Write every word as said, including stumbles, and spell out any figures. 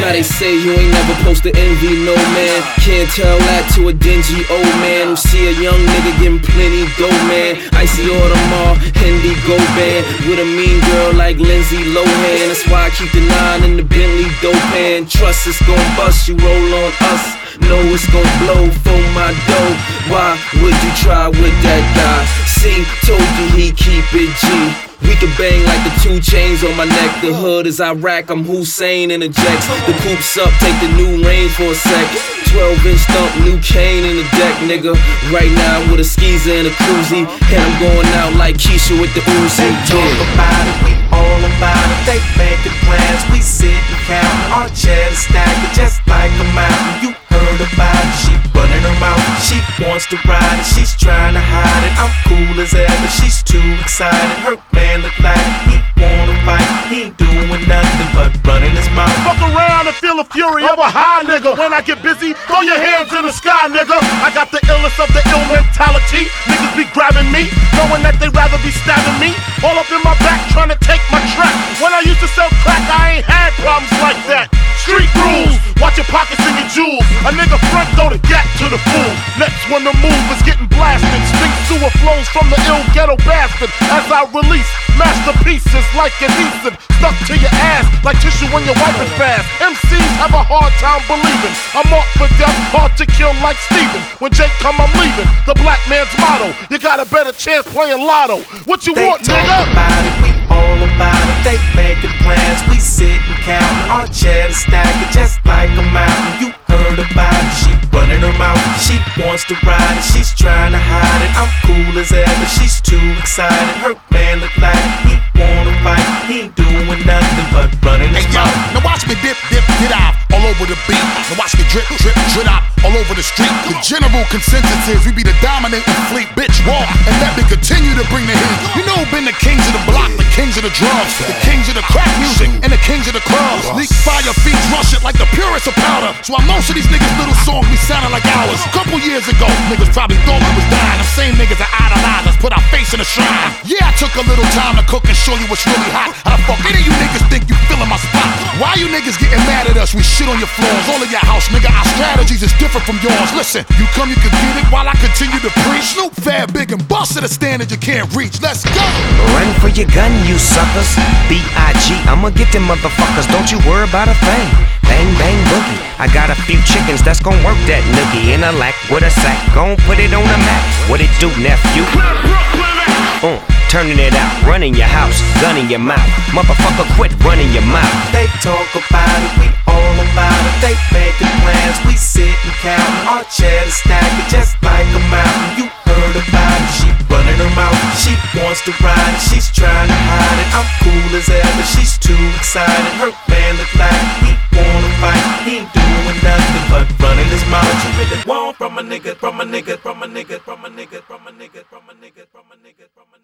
Now they say you ain't never supposed to envy no man. Can't tell that to a dingy old man who see a young nigga getting plenty dough, man. Icy Audemars, Indigo band with a mean girl like Lindsay Lohan. That's why I keep the nine in the Bentley dope pan. Trust it's gon' bust, you roll on us. Know it's gon' blow for my dough. Why would you try with that guy? See, told you he keep it G. We can bang like the two chains on my neck. The hood is Iraq, I'm Hussein in the jacks. The coop's up, take the new range for a sec. twelve inch thump, new cane in the deck, nigga. Right now with a skeezer and a koozie. And I'm going out like Keisha with the Uzi. They talk about it, we all about it. They making plans, we sit and count. Our cheddar stacking just like a mountain. You heard about it, she running her mouth. She wants to ride it, she's trying to hide it. I'm cool as ever, she's too excited. Her man look like he wanna fight. He ain't doing nothing but running his mouth. Fuck around and feel the fury of a high nigga. When I get busy, throw your hands in the sky, nigga. I got the illest of the ill mentality. Niggas be grabbing me, knowing that they rather be stabbing me. All up in my back, trying to take my track. When I used to sell crack, I ain't had problems like that. Street rules, watch your pockets and your jewels. A nigga front throw the gat to the fool. Next when the move is getting blasted, stink sewer flows from the ill ghetto bastard. As I release masterpieces like adhesive, stuck to your ass like tissue when you're wiping fast. M Cs have a hard time believing I'm marked for death, hard to kill like Steven. When Jake come, I'm leaving. The black man's motto, you got a better chance playing lotto. What you they want, talk nigga? About it, we all about it. They making plans, we sit and count. Our cheddar stacking just like a mountain. You heard about it, she running her mouth. She wants to ride it, she's trying to hide it. I'm cool as ever, she's too excited. Her man look like he wanna fight. He ain't doing nothing but running his hey, mouth. Yo, now watch me dip, dip, get off all over the beat. Now watch me drip, drip, drip out all over the street. The general consensus is we be the dominating fleet. Bitch, walk and let me continue to bring the heat. You know, been the kings of the block, the kings of the drums, the kings of the crack music, and the kings of the clubs. Leak fire fiends, rush it like the purest of powder. So while most of these niggas' little songs be sounding like ours. A couple years ago, niggas probably thought we was dying. The same niggas that idolize us, put our face in the shrine. Yeah, I took a little time to cook and show you what's really hot. How the fuck any of you niggas think you feeling my spot? Why you niggas getting mad at us? We shit on your floors, all of your house, nigga. Our strategies is different from yours. Listen, you come, you can get it while I continue to preach. Snoop, Fab, Big, and bust at a standard you can't reach. Let's go. Run for your gun, you suckers. B I G, I'ma get them motherfuckers. Don't you worry about a thing. Bang, bang, boogie. I got a few chickens that's gon' work that noogie. In a lack with a sack, gon' put it on the map. What it do, nephew? Uh, turning it out, running your house, gun in your mouth. Motherfucker, quit running your mouth. They talk about it, we all about it. They making plans, we sit and count. Our cheddar stacking just like a mountain. You heard about it, she running her mouth. She wants to ride it, she's trying to hide it. I'm cool as ever, she's too excited. Her man look like he wanna fight. He ain't doing nothing but running his mouth. What you really want from a nigga, from a nigga, from a nigga.